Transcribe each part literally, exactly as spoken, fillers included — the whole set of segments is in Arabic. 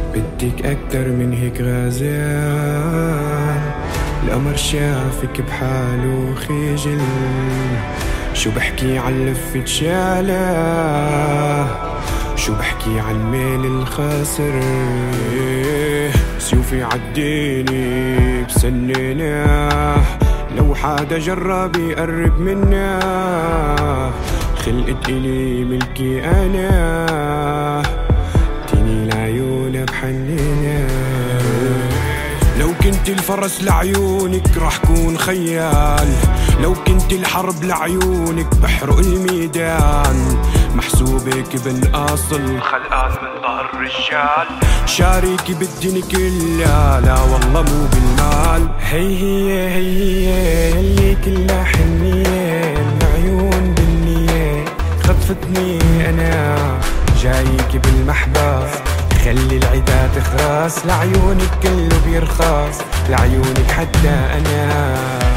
بدك أكتر من هيك غازال. القمر شافك بحاله خجل، شو بحكي عن لفة شاله، شو بحكي عن ميل الخاسر. سيوفي عديني بسنينه، لو حدا جرب يقرب منا خلقت إلي ملكي أنا، تيني لعيونها بحنينة. لو كنت الفرس لعيونك رح كون خيال، لو كنت الحرب لعيونك بحرق الميدان. محسوبك بن أصل خلقان من ظهر الرجال، شاريكي بالدنيا كلها لا والله مو بالمال. هي هي هي هي يلي كلها حنية، العيون بالنية خطفتني أنا، جايك بالمحبس خلي العدا تخرس. لعيونك كله بيرخص، لعيونك حتى أنا.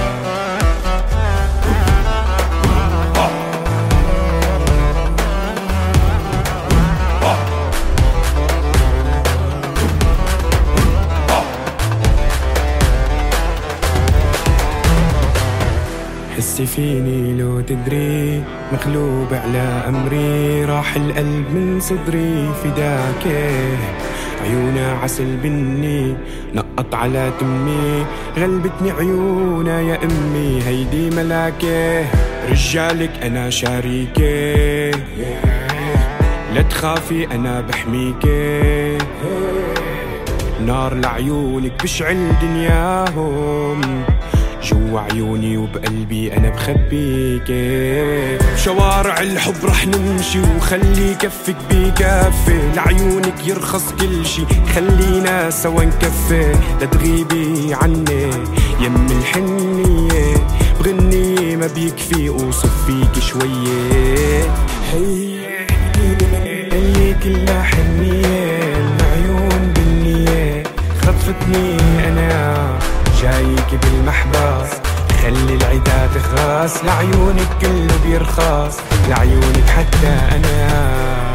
حسي فيني لو تدري، مغلوب على أمري، راح القلب من صدري فداكي. عيونا عسل بني نقط على تمي، غلبتني عيونا يا أمي هيدي ملاكي. رجالك أنا شاريكي، لا تخافي أنا بحميكي. نار لعيونك بشعل دنياهم، جوا عيوني وبقلبي أنا بخبيكي. بشوارع الحب رح نمشي وخلي كفك بكفي، لعيونك يرخص كل شي خلينا سوا نكفي. لا تغيبي عني يم الحنية، بغني ما بيكفي اوصف فيك شوية. هي اللي كلها حنية، العيون بالنية خطفتني أنا، جايك بالمحبس خلي العدا تخرس. لعيونك كله بيرخص، لعيونك حتى أنا.